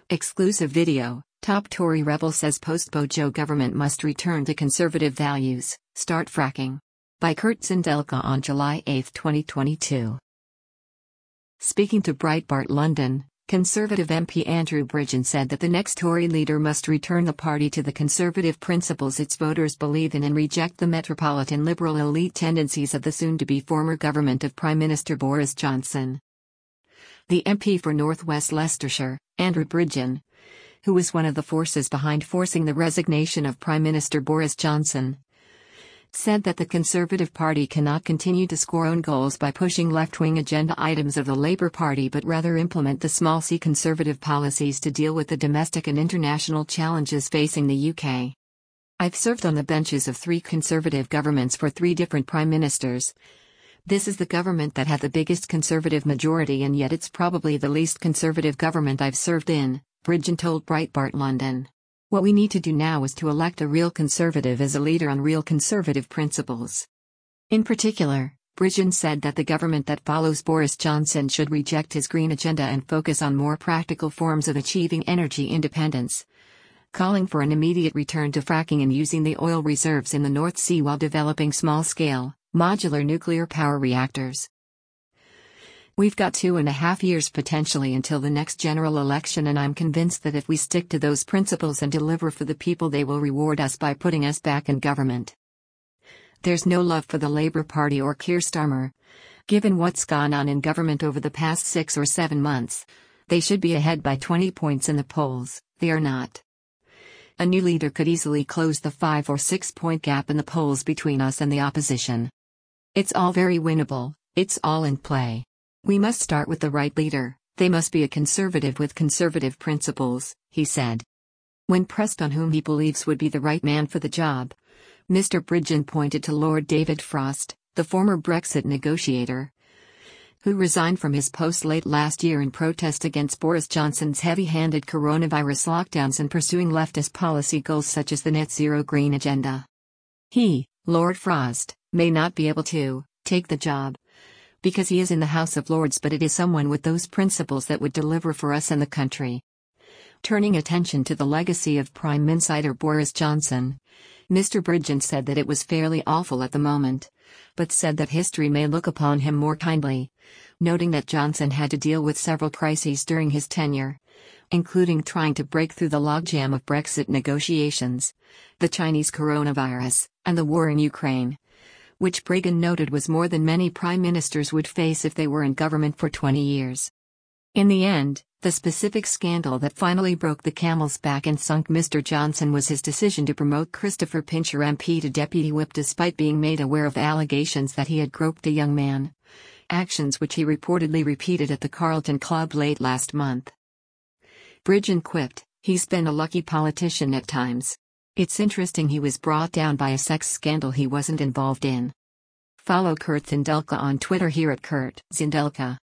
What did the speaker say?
Exclusive video, top Tory rebel says post-Bojo government must return to conservative values, start fracking. By Kurt Zindelka on July 8, 2022. Speaking to Breitbart London, Conservative MP Andrew Bridgen said that the next Tory leader must return the party to the conservative principles its voters believe in and reject the metropolitan liberal elite tendencies of the soon-to-be former government of Prime Minister Boris Johnson. The MP for North West Leicestershire, Andrew Bridgen, who was one of the forces behind forcing the resignation of Prime Minister Boris Johnson, said that the Conservative Party cannot continue to score own goals by pushing left-wing agenda items of the Labour Party but rather implement the small c conservative policies to deal with the domestic and international challenges facing the UK. I've served on the benches of 3 Conservative governments for 3 different Prime Ministers. This is the government that had the biggest Conservative majority and yet it's probably the least Conservative government I've served in, Bridgen told Breitbart London. What we need to do now is to elect a real Conservative as a leader on real Conservative principles. In particular, Bridgen said that the government that follows Boris Johnson should reject his green agenda and focus on more practical forms of achieving energy independence, calling for an immediate return to fracking and using the oil reserves in the North Sea while developing small-scale, modular nuclear power reactors. We've got 2.5 years potentially until the next general election, and I'm convinced that if we stick to those principles and deliver for the people, they will reward us by putting us back in government. There's no love for the Labour Party or Keir Starmer. Given what's gone on in government over the past 6 or 7 months, they should be ahead by 20 points in the polls. They are not. A new leader could easily close the 5 or 6 point gap in the polls between us and the opposition. It's all very winnable, it's all in play. We must start with the right leader. They must be a Conservative with Conservative principles, he said. When pressed on whom he believes would be the right man for the job, Mr. Bridgen pointed to Lord David Frost, the former Brexit negotiator, who resigned from his post late last year in protest against Boris Johnson's heavy-handed coronavirus lockdowns and pursuing leftist policy goals such as the net zero green agenda. He, Lord Frost, may not be able to take the job because he is in the House of Lords, but it is someone with those principles that would deliver for us and the country. Turning attention to the legacy of Prime Minister Boris Johnson, Mr. Bridgen said that it was fairly awful at the moment, but said that history may look upon him more kindly, noting that Johnson had to deal with several crises during his tenure, including trying to break through the logjam of Brexit negotiations, the Chinese coronavirus, and the war in Ukraine, which Bridgen noted was more than many prime ministers would face if they were in government for 20 years. In the end, the specific scandal that finally broke the camel's back and sunk Mr. Johnson was his decision to promote Christopher Pincher MP to Deputy Whip despite being made aware of allegations that he had groped a young man, actions which he reportedly repeated at the Carlton Club late last month. Bridgen quipped, "He's been a lucky politician at times. It's interesting he was brought down by a sex scandal he wasn't involved in." Follow Kurt Zindelka on Twitter here at Kurt Zindelka.